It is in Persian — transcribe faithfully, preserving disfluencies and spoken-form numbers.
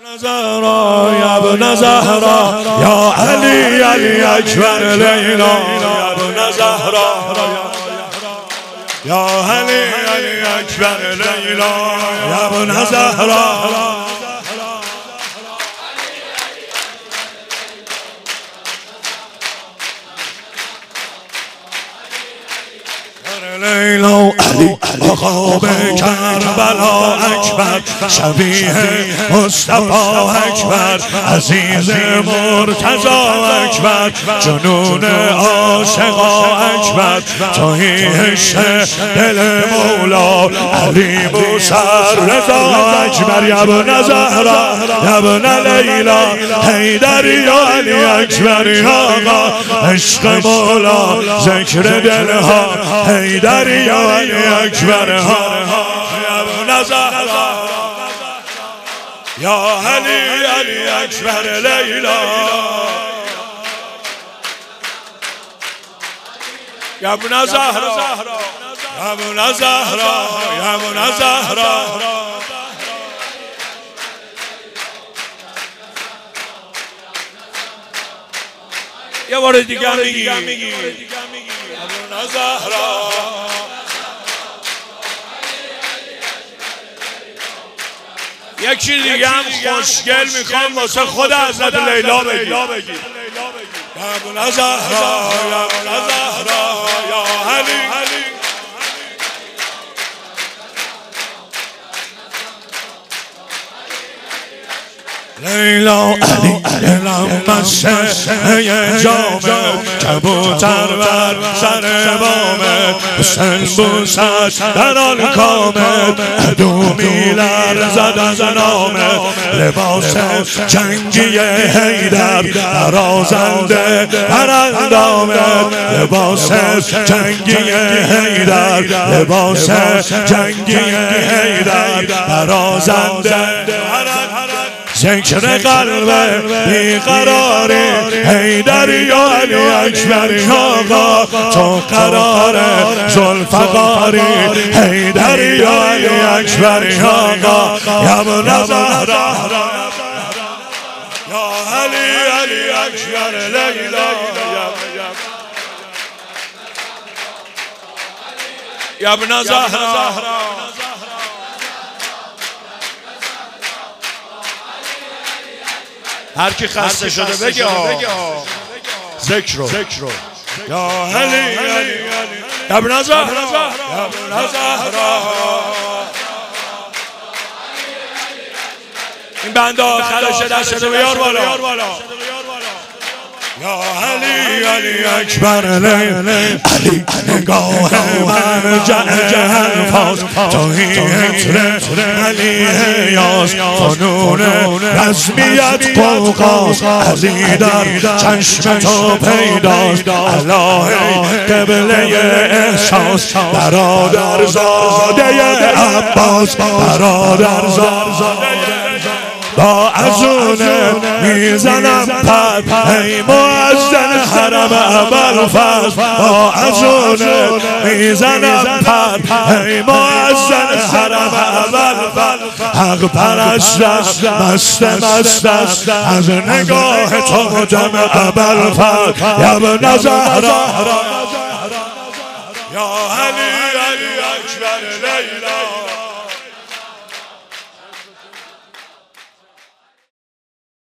زهرا یا ابن زهرا یا علی علی اکبر لیلا یا ابن زهرا یا علی علی اکبر لیلا یا ابن زهرا لیلا علی آقا به کربلا اکبر شبیه مصطفی اکبر عزیز مرتضی اکبر جنون عاشقا اکبر توحیدش دل مولا علی مسررضا اکبر یا ابن زهرا یا ابن لیلا حیدر یا علی اکبر یا آقا عشق مولا ذکر دلها حیدر یا علی اکبر ها یا ابن زهرا یا علی علی اکبر لیلا یا ابن زهرا یا ابن زهرا یا ابن زهرا یه بار دیگه میگی ابن زهرا یک چیز دیگه هم خوشگل میخوام واسه خود حضرت لیلا بگی یا ابن زهرا یا ابن زهرا یا علی لیلا علی دلم مسته جامه کبوتر بر سر بامه حسن بوست در آن کامه عدو میلرزد از نامه لباس جنگی حیدر برازنده بر اندامه لباس جنگی حیدر لباس جنگی حیدر برازنده ذکر قلب بیقراره حیدر یا علی اکبر آقا تو قراره ذوالفقاری حیدر یا علی اکبر آقا یا ابن زهرا یا علی علی اکبر لیلا یا ابن زهرا هر کی خسته شده بگه ذکر رو یا علی یا ابن زهرا یا ابن زهرا این بنده آخرشه دستتو بیار بالا یا علی علی اکبر علی نگاه مرجع الفاظ توحید علی یاس فنون رزمیت قوقاس علی در چشم تو پیداست الله قبله احساس برادر زاده عباس برادر زاده با ازونه میزنم پد ای مؤذن حرم ابوالفضل با ازونه میزنم پد ای مؤذن حرم ابوالفضل حق پرستم مست مست از نگاه تو جمع ابوالفضل یا ابن زهرا یا علی علی اکبر لیلا